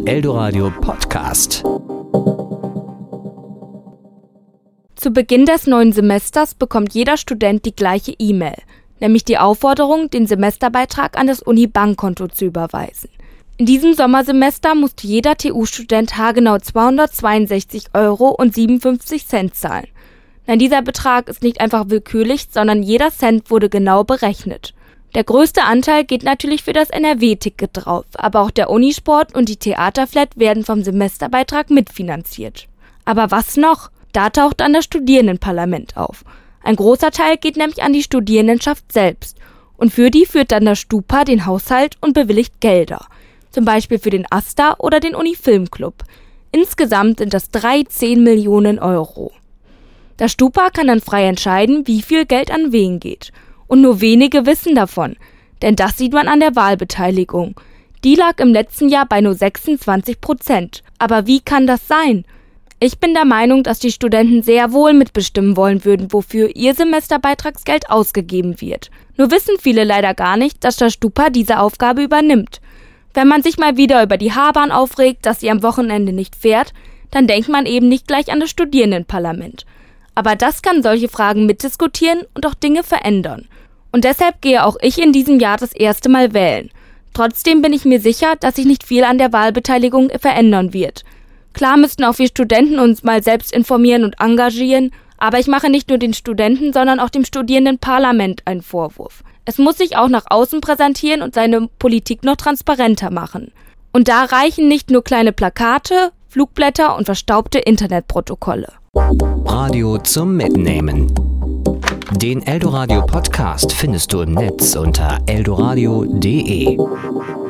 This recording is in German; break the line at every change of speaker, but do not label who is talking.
Eldoradio Podcast.
Zu Beginn des neuen Semesters bekommt jeder Student die gleiche E-Mail, nämlich die Aufforderung, den Semesterbeitrag an das Uni-Bankkonto zu überweisen. In diesem Sommersemester musste jeder TU-Student haargenau 262,57 € zahlen. Nein, dieser Betrag ist nicht einfach willkürlich, sondern jeder Cent wurde genau berechnet. Der größte Anteil geht natürlich für das NRW-Ticket drauf, aber auch der Unisport und die Theaterflat werden vom Semesterbeitrag mitfinanziert. Aber was noch? Da taucht dann das Studierendenparlament auf. Ein großer Teil geht nämlich an die Studierendenschaft selbst. Und für die führt dann das Stupa den Haushalt und bewilligt Gelder. Zum Beispiel für den AStA oder den Uni-Filmclub. Insgesamt sind das 13 Millionen €. Das Stupa kann dann frei entscheiden, wie viel Geld an wen geht. Und nur wenige wissen davon, denn das sieht man an der Wahlbeteiligung. Die lag im letzten Jahr bei nur 26%. Aber wie kann das sein? Ich bin der Meinung, dass die Studenten sehr wohl mitbestimmen wollen würden, wofür ihr Semesterbeitragsgeld ausgegeben wird. Nur wissen viele leider gar nicht, dass das Stupa diese Aufgabe übernimmt. Wenn man sich mal wieder über die H-Bahn aufregt, dass sie am Wochenende nicht fährt, dann denkt man eben nicht gleich an das Studierendenparlament. Aber das kann solche Fragen mitdiskutieren und auch Dinge verändern. Und deshalb gehe auch ich in diesem Jahr das erste Mal wählen. Trotzdem bin ich mir sicher, dass sich nicht viel an der Wahlbeteiligung verändern wird. Klar müssten auch wir Studenten uns mal selbst informieren und engagieren, aber ich mache nicht nur den Studenten, sondern auch dem Studierendenparlament einen Vorwurf. Es muss sich auch nach außen präsentieren und seine Politik noch transparenter machen. Und da reichen nicht nur kleine Plakate, Flugblätter und verstaubte Internetprotokolle.
Radio zum Mitnehmen. Den Eldoradio Podcast findest du im Netz unter eldoradio.de.